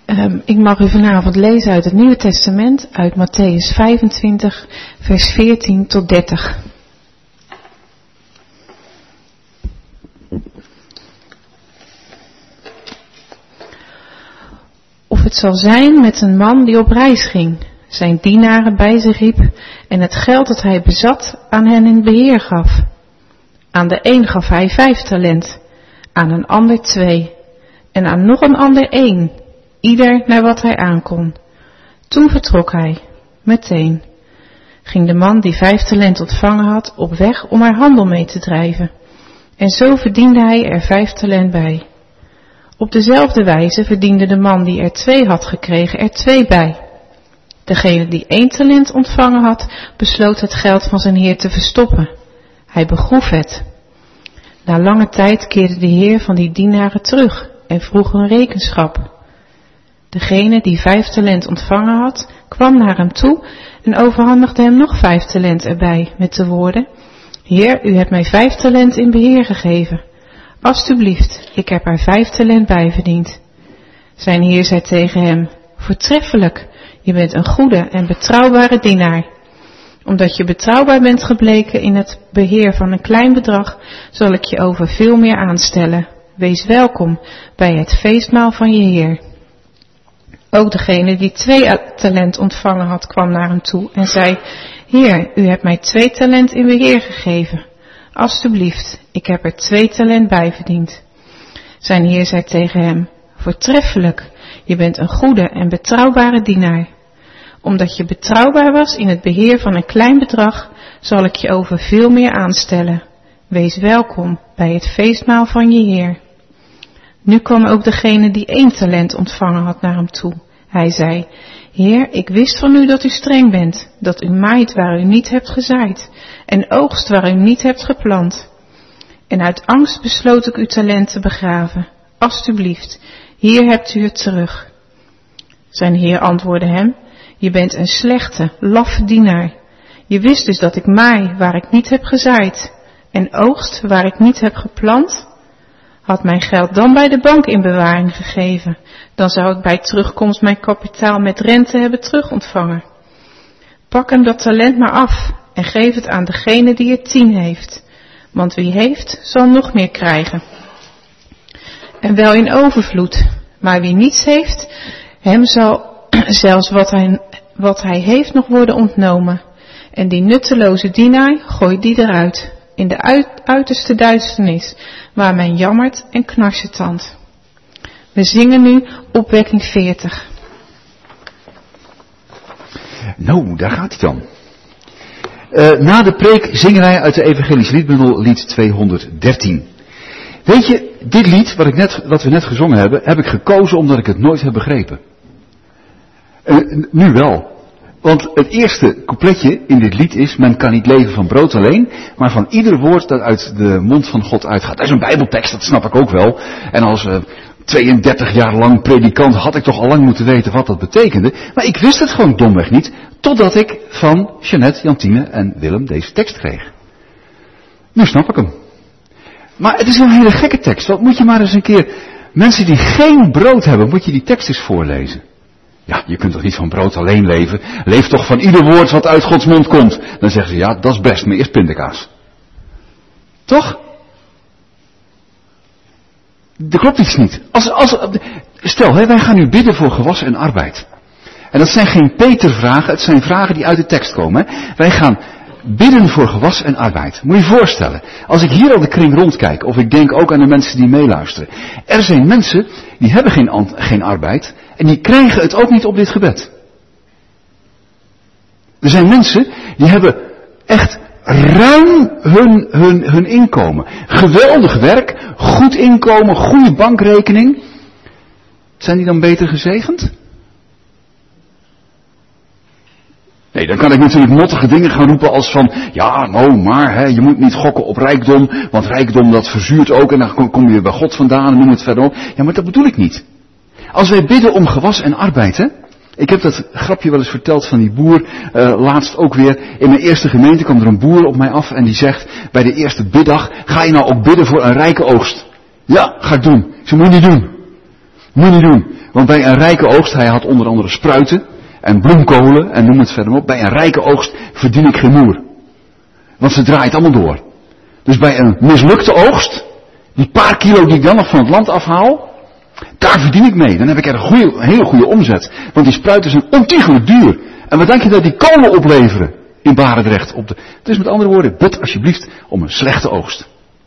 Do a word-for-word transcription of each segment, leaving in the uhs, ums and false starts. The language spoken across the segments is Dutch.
Um, ik mag u vanavond lezen uit het Nieuwe Testament, uit Mattheüs vijfentwintig, vers veertien tot dertig. Of het zal zijn met een man die op reis ging, zijn dienaren bij zich riep en het geld dat hij bezat aan hen in beheer gaf. Aan de een gaf hij vijf talent, aan een ander twee en aan nog een ander één, ieder naar wat hij aankon. Toen vertrok hij, meteen. Ging de man die vijf talent ontvangen had op weg om er handel mee te drijven. En zo verdiende hij er vijf talent bij. Op dezelfde wijze verdiende de man die er twee had gekregen er twee bij. Degene die één talent ontvangen had, besloot het geld van zijn heer te verstoppen. Hij begroef het. Na lange tijd keerde de heer van die dienaren terug en vroeg een rekenschap. Degene die vijf talent ontvangen had, kwam naar hem toe en overhandigde hem nog vijf talent erbij, met de woorden: Heer, u hebt mij vijf talent in beheer gegeven. Alsjeblieft, ik heb er vijf talent bij verdiend. Zijn heer zei tegen hem: Voortreffelijk, je bent een goede en betrouwbare dienaar. Omdat je betrouwbaar bent gebleken in het beheer van een klein bedrag, zal ik je over veel meer aanstellen. Wees welkom bij het feestmaal van je heer. Ook degene die twee talent ontvangen had, kwam naar hem toe en zei: Heer, u hebt mij twee talent in beheer gegeven. Alsjeblieft, ik heb er twee talent bij verdiend. Zijn heer zei tegen hem: Voortreffelijk, je bent een goede en betrouwbare dienaar. Omdat je betrouwbaar was in het beheer van een klein bedrag, zal ik je over veel meer aanstellen. Wees welkom bij het feestmaal van je heer. Nu kwam ook degene die één talent ontvangen had naar hem toe. Hij zei: Heer, ik wist van u dat u streng bent, dat u maait waar u niet hebt gezaaid en oogst waar u niet hebt geplant. En uit angst besloot ik uw talent te begraven. Alsjeblieft, hier hebt u het terug. Zijn heer antwoordde hem: Je bent een slechte, laffe dienaar. Je wist dus dat ik maai waar ik niet heb gezaaid en oogst waar ik niet heb geplant. Had mijn geld dan bij de bank in bewaring gegeven, dan zou ik bij terugkomst mijn kapitaal met rente hebben terugontvangen. Pak hem dat talent maar af en geef het aan degene die er tien heeft, want wie heeft, zal nog meer krijgen. En wel in overvloed, maar wie niets heeft, hem zal zelfs wat hij, wat hij heeft nog worden ontnomen. En die nutteloze dienaar, gooi die eruit, in de uit, uiterste duisternis, waar men jammert en knarsetandt. We zingen nu opwekking veertig. Nou, daar gaat hij dan. Uh, na de preek zingen wij uit de evangelische liedbundel lied tweehonderddertien. Weet je, dit lied wat, ik net, wat we net gezongen hebben, heb ik gekozen omdat ik het nooit heb begrepen. Uh, nu wel. Want het eerste coupletje in dit lied is: men kan niet leven van brood alleen, maar van ieder woord dat uit de mond van God uitgaat. Dat is een bijbeltekst, dat snap ik ook wel. En als uh, tweeëndertig jaar lang predikant had ik toch al lang moeten weten wat dat betekende. Maar ik wist het gewoon domweg niet, totdat ik van Jeanette, Jantine en Willem deze tekst kreeg. Nu snap ik hem. Maar het is een hele gekke tekst. Wat moet je maar eens een keer, mensen die geen brood hebben, moet je die tekst eens voorlezen. Ja, je kunt toch niet van brood alleen leven? Leef toch van ieder woord wat uit Gods mond komt. Dan zeggen ze: ja, dat is best, maar eerst pindakaas. Toch? Er klopt iets niet. Als, als, stel, hè, wij gaan nu bidden voor gewas en arbeid. En dat zijn geen Peter-vragen, het zijn vragen die uit de tekst komen. Hè. Wij gaan bidden voor gewas en arbeid. Moet je je voorstellen, als ik hier al de kring rondkijk, of ik denk ook aan de mensen die meeluisteren. Er zijn mensen die hebben geen, geen arbeid en die krijgen het ook niet op dit gebed. Er zijn mensen die hebben echt ruim hun, hun, hun inkomen. Geweldig werk, goed inkomen, goede bankrekening. Zijn die dan beter gezegend? Nee, dan kan ik natuurlijk mottige dingen gaan roepen als van: ja, nou, maar hè, je moet niet gokken op rijkdom, want rijkdom dat verzuurt ook en dan kom je bij God vandaan en noem het verder op. Ja, maar dat bedoel ik niet. Als wij bidden om gewas en arbeid, hè. Ik heb dat grapje wel eens verteld van die boer, uh, laatst ook weer. In mijn eerste gemeente kwam er een boer op mij af en die zegt bij de eerste biddag: ga je nou ook bidden voor een rijke oogst? Ja, ga ik doen. Ze moet je niet doen. Moet je niet doen. Want bij een rijke oogst, hij had onder andere spruiten en bloemkolen en noem het verder op. Bij een rijke oogst verdien ik geen moer. Want ze draait allemaal door. Dus bij een mislukte oogst, die paar kilo die ik dan nog van het land afhaal, daar verdien ik mee. Dan heb ik er een, goeie, een hele goede omzet. Want die spruiten zijn ontiegelijk duur. En wat denk je dat die kolen opleveren in Barendrecht? Op de... Dus met andere woorden, bid alsjeblieft om een slechte oogst.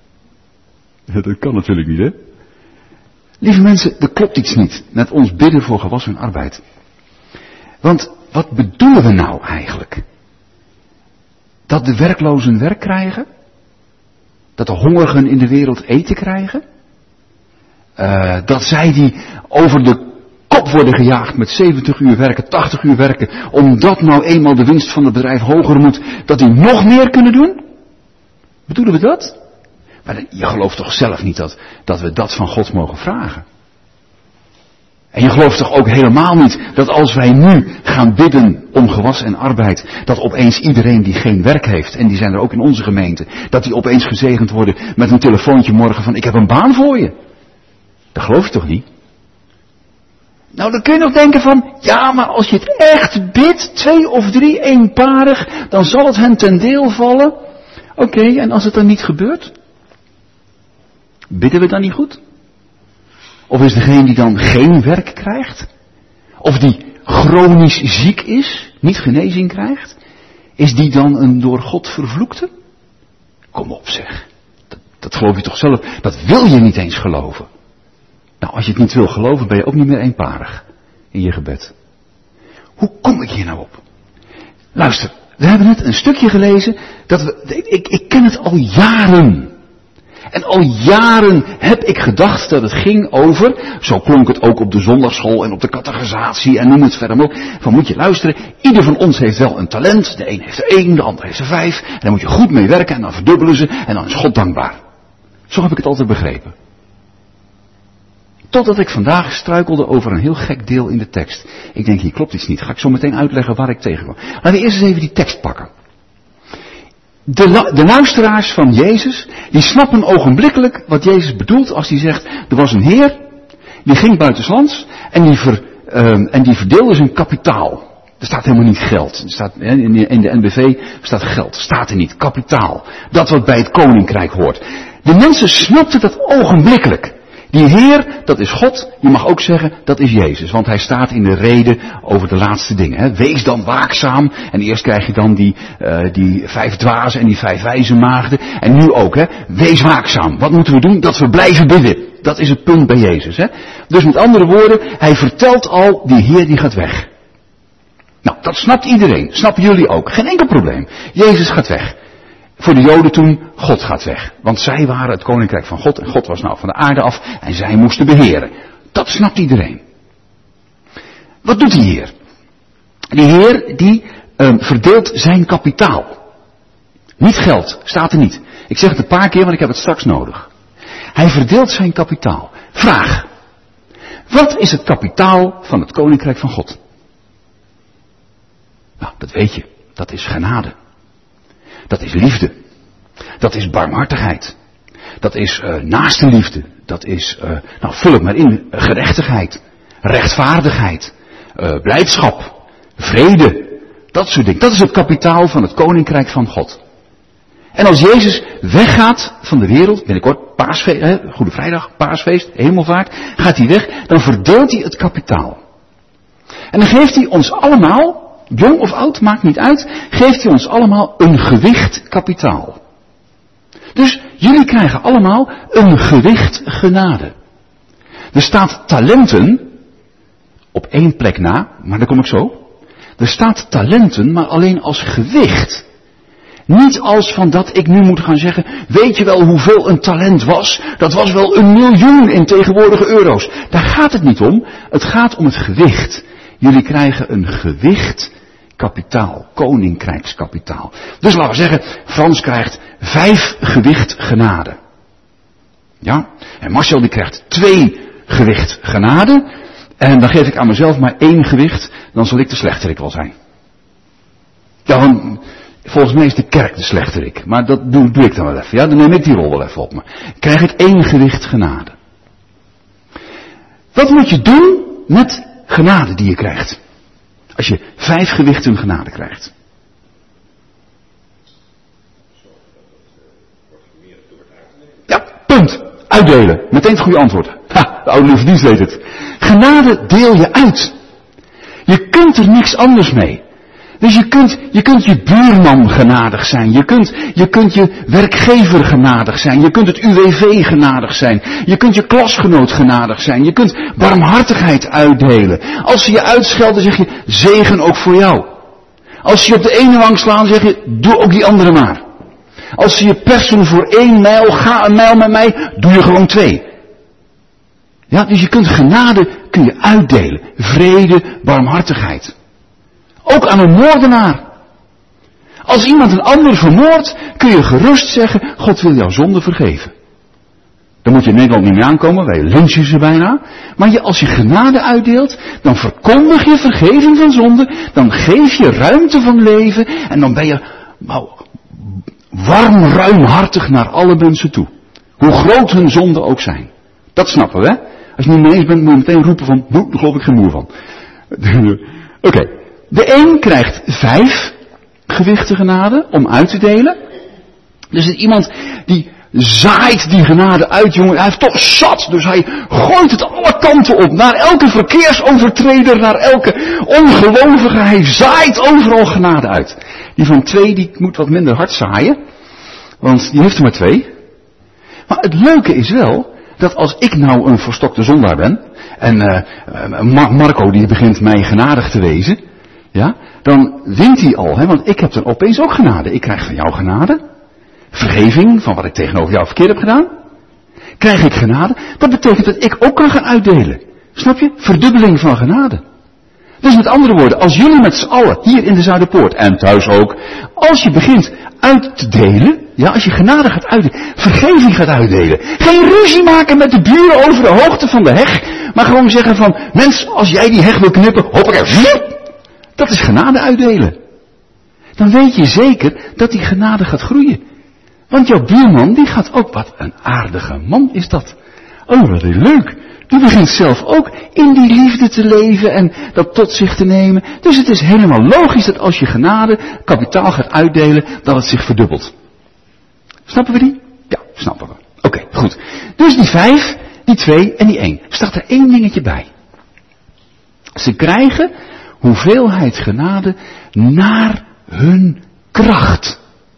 Ja, dat kan natuurlijk niet, hè? Lieve mensen, er klopt iets niet met ons bidden voor gewassen arbeid. Want wat bedoelen we nou eigenlijk? Dat de werklozen werk krijgen? Dat de hongerigen in de wereld eten krijgen? Uh, dat zij die over de kop worden gejaagd met zeventig uur werken, tachtig uur werken, omdat nou eenmaal de winst van het bedrijf hoger moet, dat die nog meer kunnen doen? Bedoelen we dat? Maar je gelooft toch zelf niet dat, dat we dat van God mogen vragen? En je gelooft toch ook helemaal niet dat als wij nu gaan bidden om gewas en arbeid, dat opeens iedereen die geen werk heeft, en die zijn er ook in onze gemeente, dat die opeens gezegend worden met een telefoontje morgen van ik heb een baan voor je. Dat geloof je toch niet? Nou, dan kun je nog denken van, ja, maar als je het echt bidt, twee of drie eenparig, dan zal het hen ten deel vallen. Oké, okay, en als het dan niet gebeurt? Bidden we dan niet goed? Of is degene die dan geen werk krijgt, of die chronisch ziek is, niet genezing krijgt, is die dan een door God vervloekte? Kom op zeg, dat, dat geloof je toch zelf, dat wil je niet eens geloven. Nou, als je het niet wil geloven, ben je ook niet meer eenparig in je gebed. Hoe kom ik hier nou op? Luister, we hebben net een stukje gelezen, dat we, ik, ik ken het al jaren. En al jaren heb ik gedacht dat het ging over, zo klonk het ook op de zondagschool en op de catechisatie en noem het verder maar op, van moet je luisteren, ieder van ons heeft wel een talent, de een heeft er één, de ander heeft er vijf, en daar moet je goed mee werken en dan verdubbelen ze en dan is God dankbaar. Zo heb ik het altijd begrepen. Totdat ik vandaag struikelde over een heel gek deel in de tekst. Ik denk, hier klopt iets niet. Ga ik zo meteen uitleggen waar ik tegenkwam. Laten we eerst eens even die tekst pakken. De, de luisteraars van Jezus, die snappen ogenblikkelijk wat Jezus bedoelt als hij zegt, er was een heer, die ging buitenslands en die, ver, uh, en die verdeelde zijn kapitaal. Er staat helemaal niet geld. Er staat, in, de, in de N B V staat geld. Staat er niet. Kapitaal. Dat wat bij het koninkrijk hoort. De mensen snapten dat ogenblikkelijk. Die Heer, dat is God. Je mag ook zeggen, dat is Jezus. Want hij staat in de reden over de laatste dingen. Hè. Wees dan waakzaam. En eerst krijg je dan die, uh, die vijf dwazen en die vijf wijze maagden. En nu ook, hè. Wees waakzaam. Wat moeten we doen? Dat we blijven bidden. Dat is het punt bij Jezus. Hè. Dus met andere woorden, hij vertelt al, die Heer die gaat weg. Nou, dat snapt iedereen. Snappen jullie ook. Geen enkel probleem. Jezus gaat weg. Voor de Joden toen, God gaat weg. Want zij waren het koninkrijk van God en God was nou van de aarde af en zij moesten beheren. Dat snapt iedereen. Wat doet die Heer? Die Heer die um, verdeelt zijn kapitaal. Niet geld, staat er niet. Ik zeg het een paar keer, want ik heb het straks nodig. Hij verdeelt zijn kapitaal. Vraag. Wat is het kapitaal van het koninkrijk van God? Nou, dat weet je. Dat is genade. Dat is liefde. Dat is barmhartigheid. Dat is uh, naaste liefde. Dat is, uh, nou vul het maar in, gerechtigheid. Rechtvaardigheid. Uh, blijdschap. Vrede. Dat soort dingen. Dat is het kapitaal van het koninkrijk van God. En als Jezus weggaat van de wereld, binnenkort paasfeest, hè, Goede Vrijdag, paasfeest, hemelvaart, gaat hij weg, dan verdeelt hij het kapitaal. En dan geeft hij ons allemaal, jong of oud, maakt niet uit, geeft hij ons allemaal een gewicht kapitaal. Dus jullie krijgen allemaal een gewicht genade. Er staat talenten, op één plek na, maar daar kom ik zo. Er staat talenten, maar alleen als gewicht. Niet als van dat ik nu moet gaan zeggen, weet je wel hoeveel een talent was? Dat was wel een miljoen in tegenwoordige euro's. Daar gaat het niet om. Het gaat om het gewicht. Jullie krijgen een gewicht kapitaal, koninkrijkskapitaal. Dus laten we zeggen, Frans krijgt vijf gewicht genade. Ja, en Marcel die krijgt twee gewicht genade. En dan geef ik aan mezelf maar één gewicht, dan zal ik de slechterik wel zijn. Ja, want volgens mij is de kerk de slechterik. Maar dat doe, doe ik dan wel even. Ja, dan neem ik die rol wel even op me. Krijg ik één gewicht genade. Wat moet je doen met genade die je krijgt? Als je vijf gewichten genade krijgt. Ja, punt. Uitdelen. Meteen het goede antwoord. Ha, de oude lieve dienst weet het. Genade deel je uit. Je kunt er niks anders mee. Dus je kunt, je kunt je buurman genadig zijn. Je kunt, je kunt je werkgever genadig zijn. Je kunt het U W V genadig zijn. Je kunt je klasgenoot genadig zijn. Je kunt barmhartigheid uitdelen. Als ze je uitschelden zeg je, zegen ook voor jou. Als ze je op de ene wang slaan zeg je, doe ook die andere maar. Als ze je persen voor één mijl, ga een mijl met mij, doe je gewoon twee. Ja, dus je kunt genade kun je uitdelen. Vrede, barmhartigheid. Ook aan een moordenaar. Als iemand een ander vermoordt, kun je gerust zeggen, God wil jouw zonde vergeven. Dan moet je in Nederland niet meer aankomen, wij lynchen ze bijna. Maar je, als je genade uitdeelt, dan verkondig je vergeving van zonde, dan geef je ruimte van leven en dan ben je nou, warm, ruimhartig naar alle mensen toe. Hoe groot hun zonden ook zijn. Dat snappen we, hè? Als je het niet mee eens bent, moet je meteen roepen van, daar geloof ik geen moer van. Oké. Okay. De een krijgt vijf gewichten genade om uit te delen. Dus is iemand die zaait die genade uit, jongen. Hij heeft toch zat, dus hij gooit het alle kanten op. Naar elke verkeersovertreder, naar elke ongelovige. Hij zaait overal genade uit. Die van twee, die moet wat minder hard zaaien. Want die heeft er maar twee. Maar het leuke is wel, dat als ik nou een verstokte zondaar ben. En uh, Marco die begint mij genadig te wezen. Ja, dan wint hij al, hè, want ik heb dan opeens ook genade. Ik krijg van jou genade. Vergeving van wat ik tegenover jou verkeerd heb gedaan. Krijg ik genade. Dat betekent dat ik ook kan gaan uitdelen. Snap je? Verdubbeling van genade. Dus met andere woorden, als jullie met z'n allen hier in de Zuiderpoort en thuis ook, als je begint uit te delen, ja, als je genade gaat uitdelen, vergeving gaat uitdelen. Geen ruzie maken met de buren over de hoogte van de heg, maar gewoon zeggen van, mens, als jij die heg wil knippen, hoppakee, dat is genade uitdelen. Dan weet je zeker dat die genade gaat groeien. Want jouw buurman, die gaat ook, wat een aardige man is dat. Oh, wat leuk. Die begint zelf ook in die liefde te leven en dat tot zich te nemen. Dus het is helemaal logisch dat als je genade kapitaal gaat uitdelen, dat het zich verdubbelt. Snappen we die? Ja, snappen we. Oké, okay, goed. Dus die vijf, die twee en die één. Staat er één dingetje bij. Ze krijgen hoeveelheid genade naar hun kracht.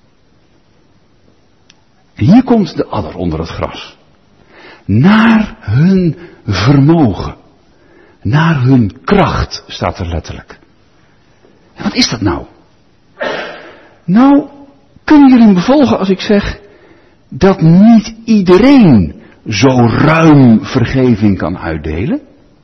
Hier komt de adder onder het gras. Naar hun vermogen. Naar hun kracht, staat er letterlijk. En wat is dat nou? Nou, kunnen jullie me bevolgen als ik zeg dat niet iedereen zo ruim vergeving kan uitdelen?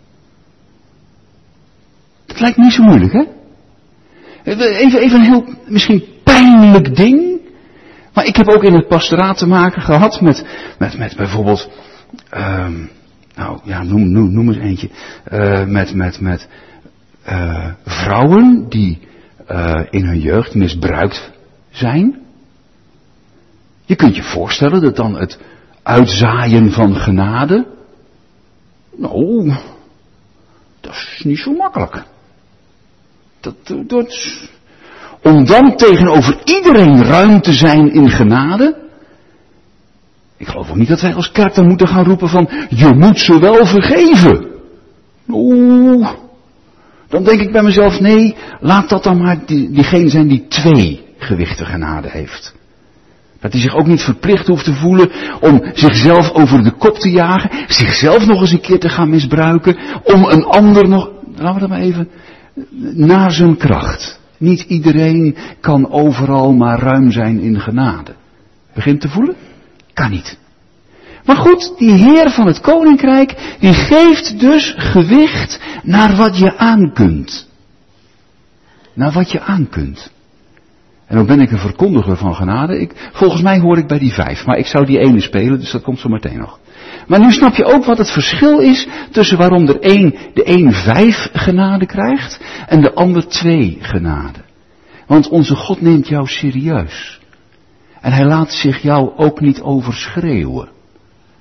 Dat lijkt me niet zo moeilijk, hè? Even, even een heel, misschien pijnlijk ding. Maar ik heb ook in het pastoraat te maken gehad met, met, met bijvoorbeeld, um, nou ja, noem, noem, noem eens eentje, uh, met, met, met uh, vrouwen die uh, in hun jeugd misbruikt zijn. Je kunt je voorstellen dat dan het uitzaaien van genade, nou, dat is niet zo makkelijk. Dat, dat, om dan tegenover iedereen ruim te zijn in genade. Ik geloof ook niet dat wij als kerk dan moeten gaan roepen van, je moet ze wel vergeven. Oeh, dan denk ik bij mezelf, nee, laat dat dan maar die, diegene zijn die twee gewichten genade heeft. Dat hij zich ook niet verplicht hoeft te voelen om zichzelf over de kop te jagen, zichzelf nog eens een keer te gaan misbruiken, om een ander nog, laten we dat maar even, naar zijn kracht. Niet iedereen kan overal maar ruim zijn in genade. Begint te voelen? Kan niet. Maar goed, die Heer van het Koninkrijk, die geeft dus gewicht naar wat je aan kunt. Naar wat je aan kunt. En dan ben ik een verkondiger van genade. Ik, volgens mij hoor ik bij die vijf, maar ik zou die ene spelen, dus dat komt zo meteen nog. Maar nu snap je ook wat het verschil is tussen waarom er één, de een vijf genade krijgt en de ander twee genade. Want onze God neemt jou serieus. En hij laat zich jou ook niet overschreeuwen.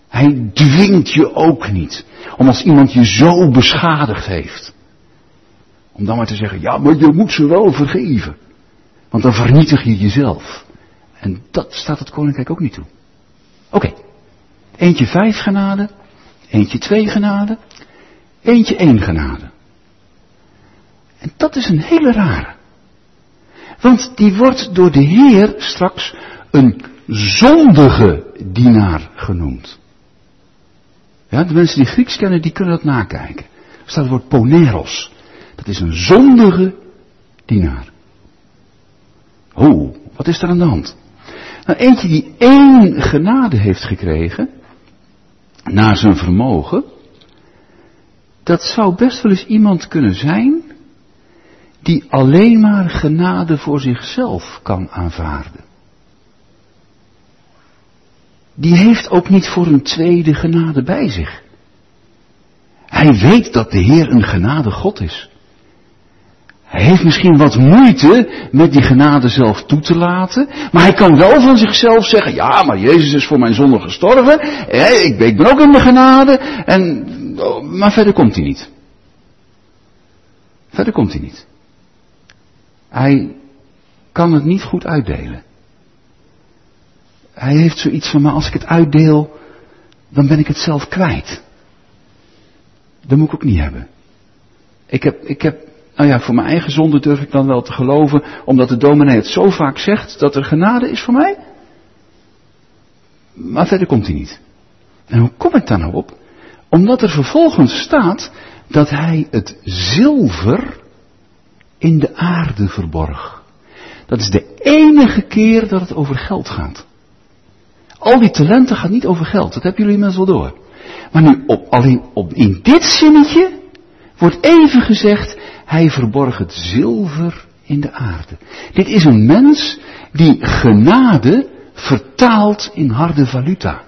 Hij dwingt je ook niet. Om als iemand je zo beschadigd heeft. Om dan maar te zeggen, ja, maar je moet ze wel vergeven. Want dan vernietig je jezelf. En dat staat het koninkrijk ook niet toe. Oké. Okay. Eentje vijf genade. Eentje twee genade. Eentje één genade. En dat is een hele rare. Want die wordt door de Heer straks een zondige dienaar genoemd. Ja, de mensen die Grieks kennen, die kunnen dat nakijken. Er staat het woord poneros. Dat is een zondige dienaar. Oh, wat is er aan de hand? Nou, eentje die één genade heeft gekregen, naar zijn vermogen, dat zou best wel eens iemand kunnen zijn, die alleen maar genade voor zichzelf kan aanvaarden. Die heeft ook niet voor een tweede genade bij zich. Hij weet dat de Heer een genade God is. Hij heeft misschien wat moeite met die genade zelf toe te laten. Maar hij kan wel van zichzelf zeggen, ja, maar Jezus is voor mijn zonde gestorven. Ik ben ook in de genade. En, maar verder komt hij niet. Verder komt hij niet. Hij kan het niet goed uitdelen. Hij heeft zoiets van, maar als ik het uitdeel, dan ben ik het zelf kwijt. Dat moet ik ook niet hebben. Ik heb, ik heb, nou ja, voor mijn eigen zonde durf ik dan wel te geloven, omdat de dominee het zo vaak zegt, dat er genade is voor mij. Maar verder komt hij niet. En hoe kom ik daar nou op? Omdat er vervolgens staat, dat hij het zilver in de aarde verborg. Dat is de enige keer dat het over geld gaat. Al die talenten gaan niet over geld, dat hebben jullie inmiddels wel door. Maar nu, op, alleen op, in dit zinnetje wordt even gezegd, hij verborg het zilver in de aarde. Dit is een mens die genade vertaalt in harde valuta.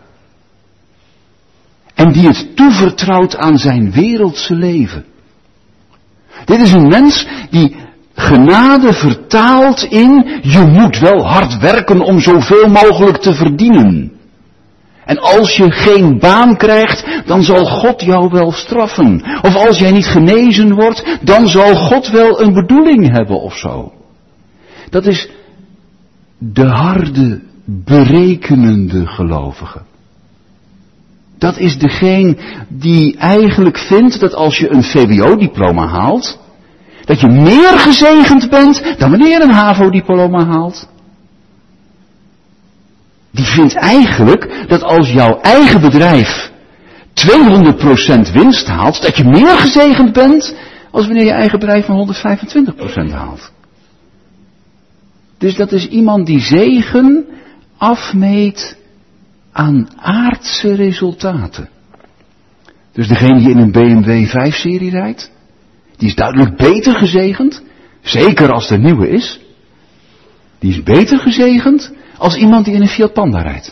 En die het toevertrouwt aan zijn wereldse leven. Dit is een mens die genade vertaalt in, je moet wel hard werken om zoveel mogelijk te verdienen. En als je geen baan krijgt, dan zal God jou wel straffen. Of als jij niet genezen wordt, dan zal God wel een bedoeling hebben of zo. Dat is de harde, berekenende gelovige. Dat is degene die eigenlijk vindt dat als je een V W O-diploma haalt, dat je meer gezegend bent dan wanneer je een H A V O-diploma haalt. Die vindt eigenlijk dat als jouw eigen bedrijf tweehonderd procent winst haalt, dat je meer gezegend bent als wanneer je eigen bedrijf van honderdvijfentwintig procent haalt. Dus dat is iemand die zegen afmeet aan aardse resultaten. Dus degene die in een B M W vijf serie rijdt, die is duidelijk beter gezegend, zeker als de nieuwe is. Die is beter gezegend als iemand die in een Fiat Panda rijdt.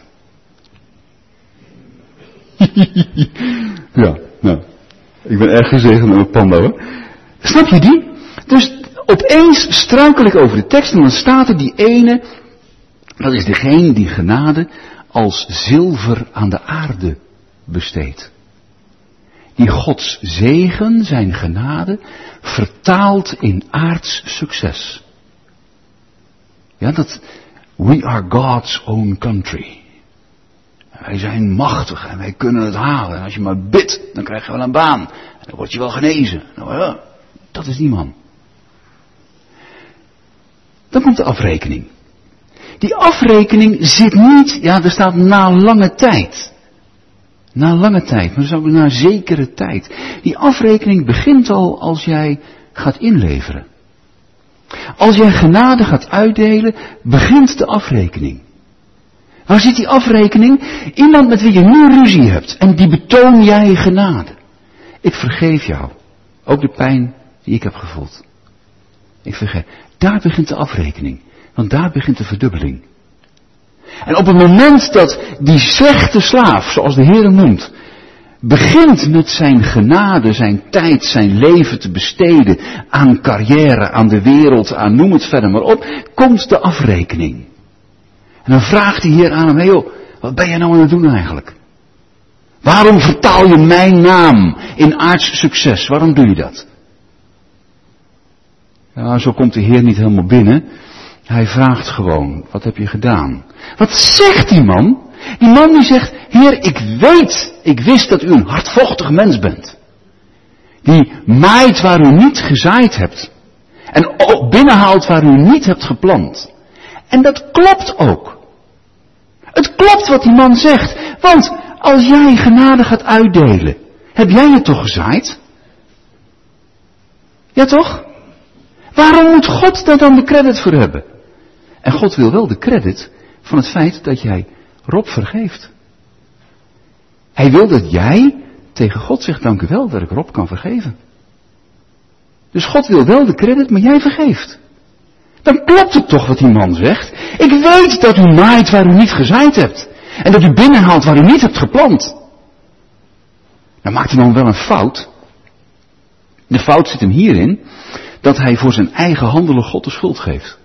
Ja, nou, ik ben erg gezegend met een Panda hoor. Snap je die? Dus opeens struikel ik over de tekst en dan staat er die ene, dat is degene die genade als zilver aan de aarde besteedt. Die Gods zegen, zijn genade, vertaalt in aards succes. Ja, dat, we are God's own country. Wij zijn machtig en wij kunnen het halen. En als je maar bidt, dan krijg je wel een baan. En dan word je wel genezen. Nou ja, dat is die man. Dan komt de afrekening. Die afrekening zit niet, ja, er staat na lange tijd. Na lange tijd, maar dan na zekere tijd. Die afrekening begint al als jij gaat inleveren. Als jij genade gaat uitdelen, begint de afrekening. Waar zit die afrekening? Iemand met wie je nu ruzie hebt en die betoon jij genade. Ik vergeef jou. Ook de pijn die ik heb gevoeld. Ik vergeef. Daar begint de afrekening. Want daar begint de verdubbeling. En op het moment dat die slechte slaaf, zoals de Heer hem noemt, begint met zijn genade, zijn tijd, zijn leven te besteden aan carrière, aan de wereld, aan noem het verder maar op, komt de afrekening. En dan vraagt die Heer aan hem, hey joh, wat ben je nou aan het doen eigenlijk? Waarom vertaal je mijn naam in aards succes? Waarom doe je dat? Ja, zo komt de Heer niet helemaal binnen. Hij vraagt gewoon, wat heb je gedaan? Wat zegt die man? Die man die zegt, Heer, ik weet, ik wist dat u een hardvochtig mens bent. Die maait waar u niet gezaaid hebt. En binnenhaalt waar u niet hebt geplant. En dat klopt ook. Het klopt wat die man zegt. Want als jij genade gaat uitdelen, heb jij het toch gezaaid? Ja toch? Waarom moet God daar dan de credit voor hebben? En God wil wel de credit van het feit dat jij Rob vergeeft. Hij wil dat jij tegen God zegt, dank u wel dat ik Rob kan vergeven. Dus God wil wel de credit, maar jij vergeeft. Dan klopt het toch wat die man zegt. Ik weet dat u maait waar u niet gezaaid hebt. En dat u binnenhaalt waar u niet hebt geplant. Dan maakt hij dan wel een fout. De fout zit hem hierin dat hij voor zijn eigen handelen God de schuld geeft.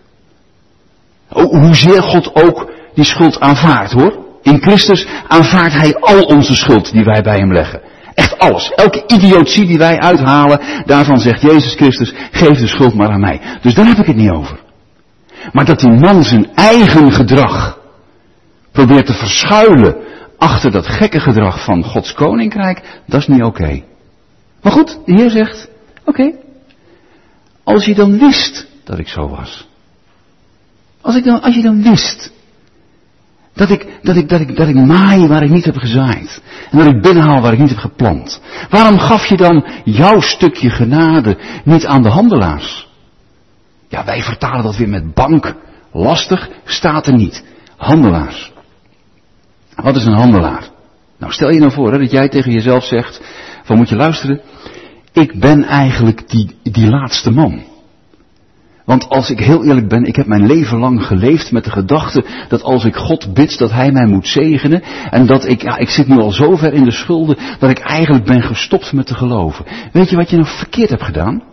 Hoezeer God ook die schuld aanvaardt, hoor. In Christus aanvaardt hij al onze schuld die wij bij hem leggen. Echt alles. Elke idiotie die wij uithalen, daarvan zegt Jezus Christus, geef de schuld maar aan mij. Dus daar heb ik het niet over. Maar dat die man zijn eigen gedrag probeert te verschuilen achter dat gekke gedrag van Gods koninkrijk, dat is niet oké. Okay. Maar goed, de Heer zegt, oké, okay, als je dan wist dat ik zo was. Als, ik dan, als je dan wist dat ik, dat, ik, dat, ik, dat ik maai waar ik niet heb gezaaid. En dat ik binnenhaal waar ik niet heb geplant. Waarom gaf je dan jouw stukje genade niet aan de handelaars? Ja, wij vertalen dat weer met bank. Lastig, staat er niet. Handelaars. Wat is een handelaar? Nou, stel je nou voor hè, dat jij tegen jezelf zegt, van moet je luisteren, ik ben eigenlijk die, die laatste man. Want als ik heel eerlijk ben, ik heb mijn leven lang geleefd met de gedachte dat als ik God bid, dat Hij mij moet zegenen. En dat ik, ja, ik zit nu al zo ver in de schulden, dat ik eigenlijk ben gestopt met te geloven. Weet je wat je nou verkeerd hebt gedaan?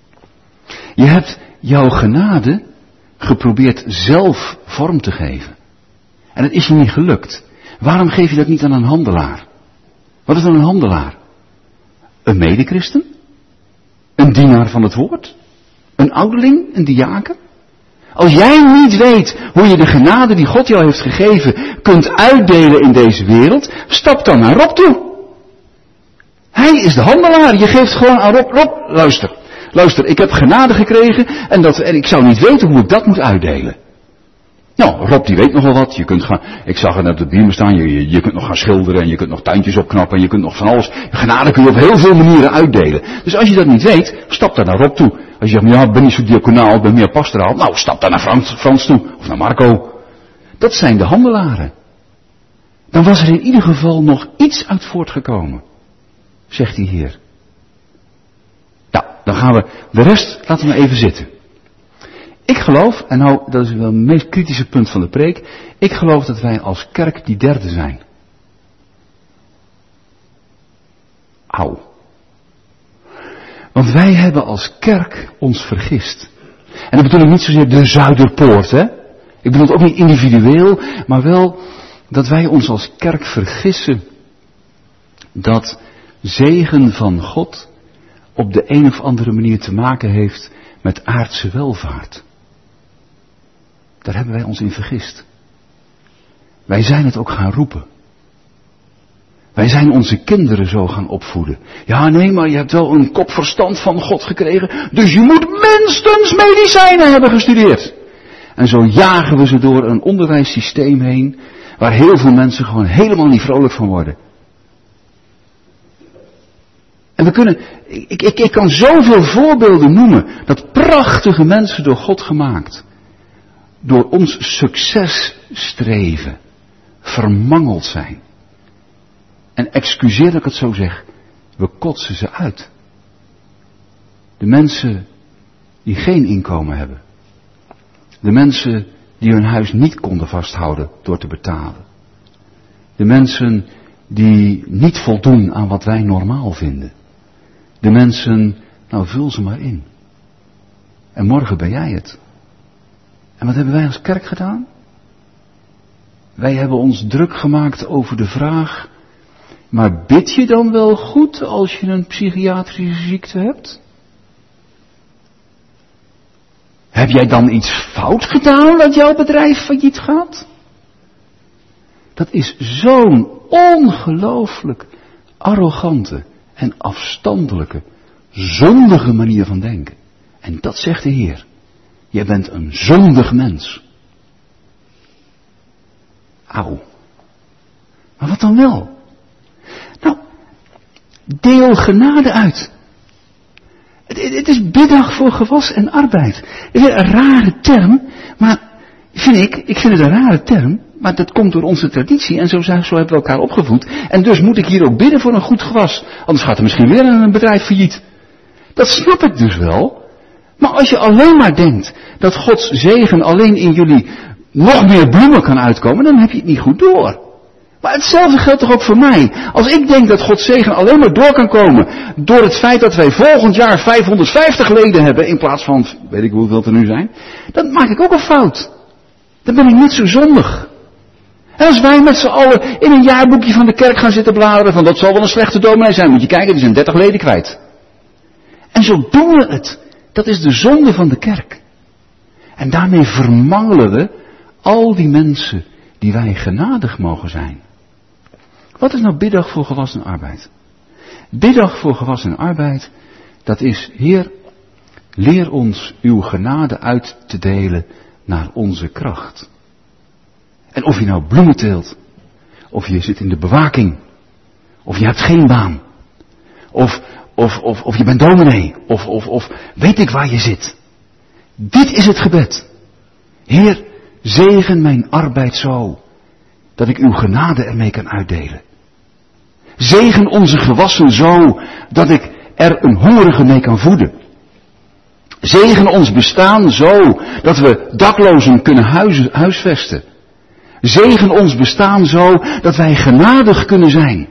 Je hebt jouw genade geprobeerd zelf vorm te geven. En het is je niet gelukt. Waarom geef je dat niet aan een handelaar? Wat is dan een handelaar? Een medechristen? Een dienaar van het woord? Een ouderling, een diaken? Als jij niet weet hoe je de genade die God jou heeft gegeven kunt uitdelen in deze wereld, stap dan naar Rob toe. Hij is de handelaar. Je geeft gewoon aan Rob, Rob, luister. Luister, ik heb genade gekregen en, dat, en ik zou niet weten hoe ik dat moet uitdelen. Nou, Rob die weet nogal wat. Je kunt gaan, ik zag het net op de biemen staan, je, je, je kunt nog gaan schilderen en je kunt nog tuintjes opknappen en je kunt nog van alles. Genade kun je op heel veel manieren uitdelen. Dus als je dat niet weet, stap daar naar Rob toe. Als je zegt, ja, ik ben niet zo diaconaal, ik ben meer pastoraal. Nou, stap daar naar Frans, Frans toe. Of naar Marco. Dat zijn de handelaren. Dan was er in ieder geval nog iets uit voortgekomen. Zegt die Heer. Nou, dan gaan we, de rest laten we even zitten. Ik geloof, en nou, dat is wel het meest kritische punt van de preek. Ik geloof dat wij als kerk die derde zijn. Auw. Want wij hebben als kerk ons vergist. En dat bedoel ik niet zozeer de Zuiderpoort, hè. Ik bedoel het ook niet individueel, maar wel dat wij ons als kerk vergissen dat zegen van God op de een of andere manier te maken heeft met aardse welvaart. Daar hebben wij ons in vergist. Wij zijn het ook gaan roepen. Wij zijn onze kinderen zo gaan opvoeden. Ja, nee, maar je hebt wel een kopverstand van God gekregen, dus je moet minstens medicijnen hebben gestudeerd. En zo jagen we ze door een onderwijssysteem heen, waar heel veel mensen gewoon helemaal niet vrolijk van worden. En we kunnen, ik, ik, ik kan zoveel voorbeelden noemen, dat prachtige mensen door God gemaakt, door ons succes streven, vermangeld zijn. En excuseer dat ik het zo zeg, we kotsen ze uit. De mensen die geen inkomen hebben. De mensen die hun huis niet konden vasthouden door te betalen. De mensen die niet voldoen aan wat wij normaal vinden. De mensen, nou vul ze maar in. En morgen ben jij het. En wat hebben wij als kerk gedaan? Wij hebben ons druk gemaakt over de vraag, Maar bid je dan wel goed als je een psychiatrische ziekte hebt? Heb jij dan iets fout gedaan dat jouw bedrijf failliet gaat? Dat is zo'n ongelooflijk arrogante en afstandelijke, zondige manier van denken. En dat zegt de Heer. Jij bent een zondig mens. Auw. Maar wat dan wel? Nou, deel genade uit. Het, het is biddag voor gewas en arbeid. Het is een rare term, maar vind ik, ik vind het een rare term, maar dat komt door onze traditie en zo, zo hebben we elkaar opgevoed. En dus moet ik hier ook bidden voor een goed gewas, anders gaat er misschien weer een bedrijf failliet. Dat snap ik dus wel. Maar als je alleen maar denkt dat Gods zegen alleen in jullie nog meer bloemen kan uitkomen, dan heb je het niet goed door. Maar hetzelfde geldt toch ook voor mij. Als ik denk dat Gods zegen alleen maar door kan komen door het feit dat wij volgend jaar vijfhonderdvijftig leden hebben in plaats van, weet ik hoeveel er nu zijn, dan maak ik ook een fout. Dan ben ik niet zo zondig. En als wij met z'n allen in een jaarboekje van de kerk gaan zitten bladeren van dat zal wel een slechte dominee zijn, moet je kijken, die zijn dertig leden kwijt. En zo doen we het. Dat is de zonde van de kerk. En daarmee vermangelen we al die mensen die wij genadig mogen zijn. Wat is nou biddag voor gewas en arbeid? Biddag voor gewas en arbeid, dat is, Heer, leer ons uw genade uit te delen naar onze kracht. En of je nou bloemen teelt, of je zit in de bewaking, of je hebt geen baan, of, of, of, of je bent dominee, of, of, of weet ik waar je zit. Dit is het gebed. Heer, zegen mijn arbeid zo, dat ik uw genade ermee kan uitdelen. Zegen onze gewassen zo, dat ik er een hongerige mee kan voeden. Zegen ons bestaan zo, dat we daklozen kunnen huis, huisvesten. Zegen ons bestaan zo, dat wij genadig kunnen zijn.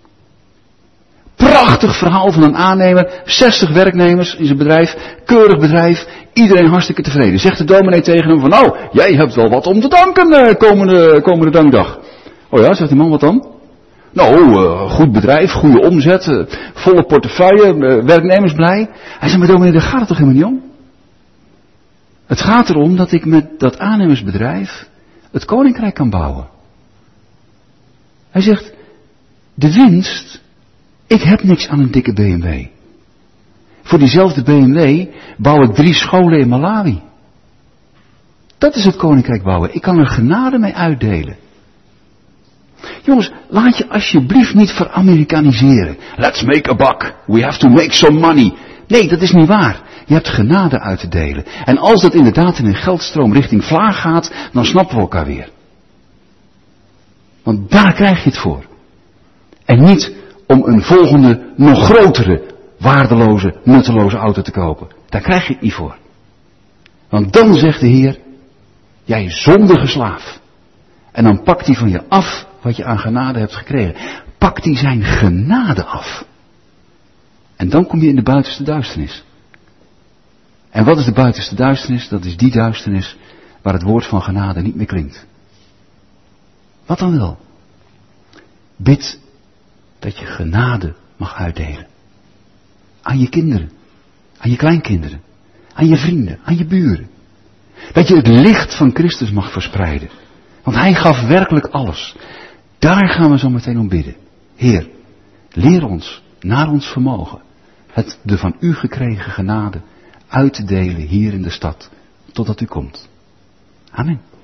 Prachtig verhaal van een aannemer, zestig werknemers in zijn bedrijf, keurig bedrijf, iedereen hartstikke tevreden. Zegt de dominee tegen hem van, nou, jij hebt wel wat om te danken uh, komende, komende dankdag. Oh ja, zegt die man, wat dan? Nou, uh, goed bedrijf, goede omzet, uh, volle portefeuille, uh, werknemers blij. Hij zegt, maar dominee, daar gaat het toch helemaal niet om? Het gaat erom dat ik met dat aannemersbedrijf het koninkrijk kan bouwen. Hij zegt, de winst, ik heb niks aan een dikke B M W. Voor diezelfde B M W bouw ik drie scholen in Malawi. Dat is het koninkrijk bouwen. Ik kan er genade mee uitdelen. Jongens, laat je alsjeblieft niet veramerikaniseren. Let's make a buck. We have to make some money. Nee, dat is niet waar. Je hebt genade uit te delen. En als dat inderdaad in een geldstroom richting Vlaag gaat, dan snappen we elkaar weer. Want daar krijg je het voor. En niet om een volgende, nog grotere, waardeloze, nutteloze auto te kopen. Daar krijg je het niet voor. Want dan zegt de Heer, jij zondige slaaf. En dan pakt hij van je af wat je aan genade hebt gekregen. Pakt hij zijn genade af. En dan kom je in de buitenste duisternis. En wat is de buitenste duisternis? Dat is die duisternis waar het woord van genade niet meer klinkt. Wat dan wel? Bid dat je genade mag uitdelen. Aan je kinderen, aan je kleinkinderen, aan je vrienden, aan je buren. Dat je het licht van Christus mag verspreiden. Want hij gaf werkelijk alles. Daar gaan we zo meteen om bidden. Heer, leer ons, naar ons vermogen, het de van u gekregen genade uit te delen hier in de stad, totdat u komt. Amen.